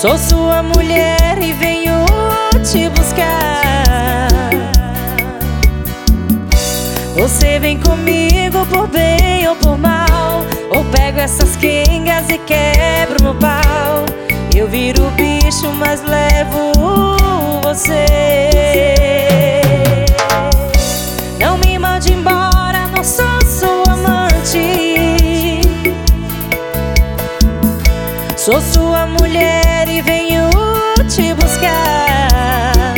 Sou sua mulher e venho te buscar. Você vem comigo por bem ou por mal, ou pego essas quengas e quebro no pau. Eu viro bicho, mas levo você. Não me mande embora, não sou sua amante. Sou sua mulher e venho te buscar.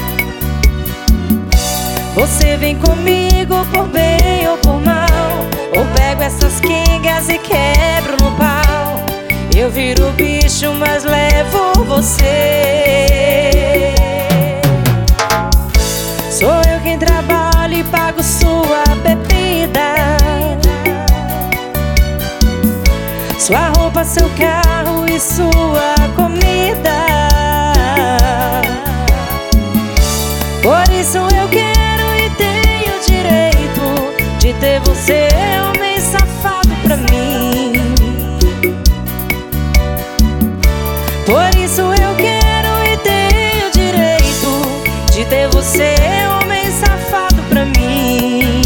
Você vem comigo por bem ou por mal, ou pego essas quengas e quebro no pau. Eu viro bicho, mas levo você. Sou eu quem trabalha e pago sua bebida, sua roupa, seu carro e sua comida. Por isso eu quero e tenho direito de ter você, homem safado, pra mim. Por isso eu quero e tenho direito de ter você, homem safado, pra mim.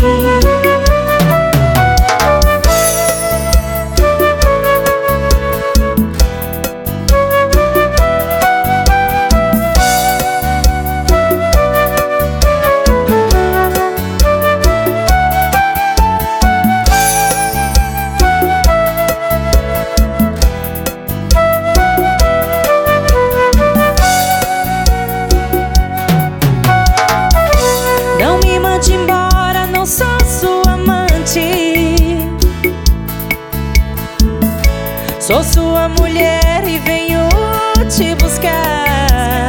Sou sua mulher e venho te buscar.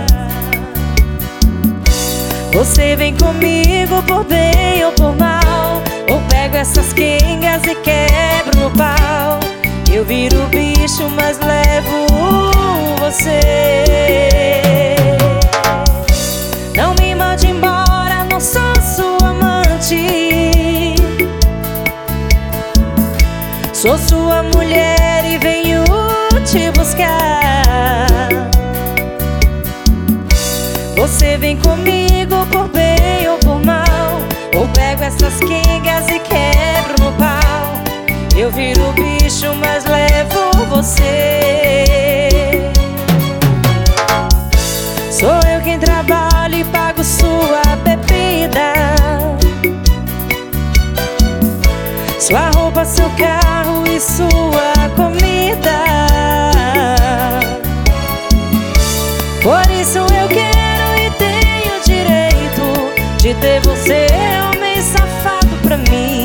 Você vem comigo por bem ou por mal, ou pego essas quengas e quebro no pau. Eu viro bicho, mas levo você. Não me mande embora, não sou sua amante. Sou sua mulher e venho te buscar. Você vem comigo por bem ou por mal, ou pego essas quengas e quebro no pau. Eu viro bicho, mas levo você. Sou eu quem trabalha e pago sua bebida, sua roupa, seu carro e sua comida. Por isso eu quero e tenho direito de ter você, homem safado, pra mim.